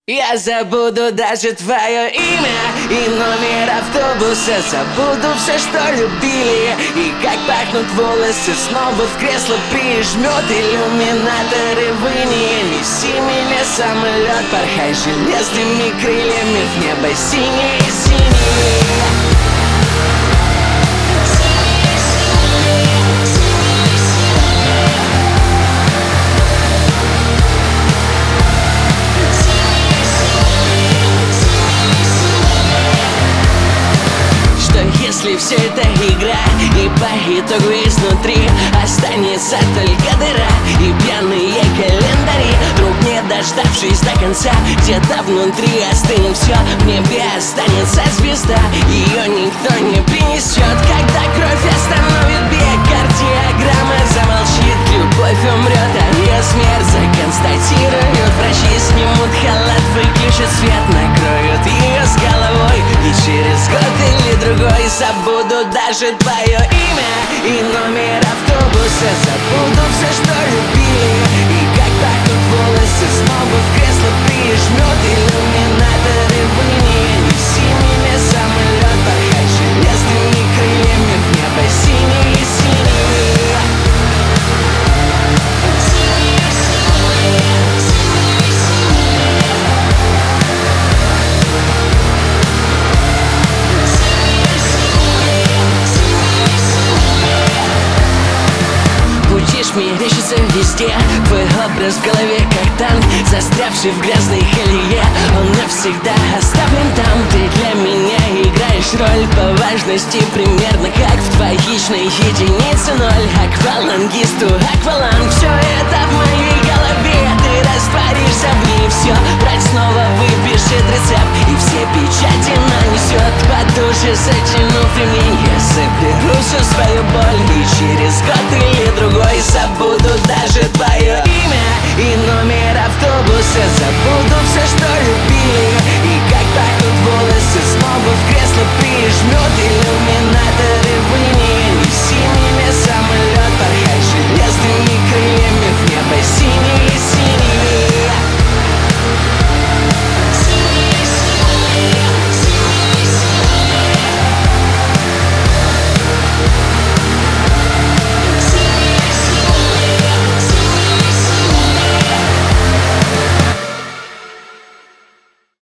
Я забуду даже твое имя и номер автобуса. Забуду все, что любили, и как пахнут волосы. Снова в кресло прижмет иллюминаторы в ине. Неси меня, самолет, порхай железными крыльями в небо синее-синее. Если все это игра, и по итогу изнутри останется только дыра и пьяные календари, друг, не дождавшись до конца, где-то внутри остынет все. В небе останется звезда, ее никто не принесет. Когда кровь остановит бег, кардиограмма замолчит, любовь умрет, а ее смерть законстатируют. Врачи снимут халат, выключат свет, накроют ее с головой, и через год или другой забуду даже твое имя и номер автобуса. Забуду все, что любили, и как пахнут волосы. Снова в кресло прижмет иллюминаторы в ине. Неси меня, самолет, порхай железными крыльями в небо синее-синее. Мерещится везде твой образ в голове, как танк, застрявший в грязной колее. Он навсегда оставлен там. Ты для меня играешь роль по важности, примерно как в двоичной единице ноль. Аквалангисту акваланг, все это в моей голове. Ты растворишься в ней, все, врач снова выпишет рецепт и все печати нанесет. Потуже затянув ремень, я соберу всю свою боль, и через год или другой забуду даже твое имя и номер автобуса. Забуду все, что любили, и как пахнут волосы. Снова в кресло прижмет иллюминатор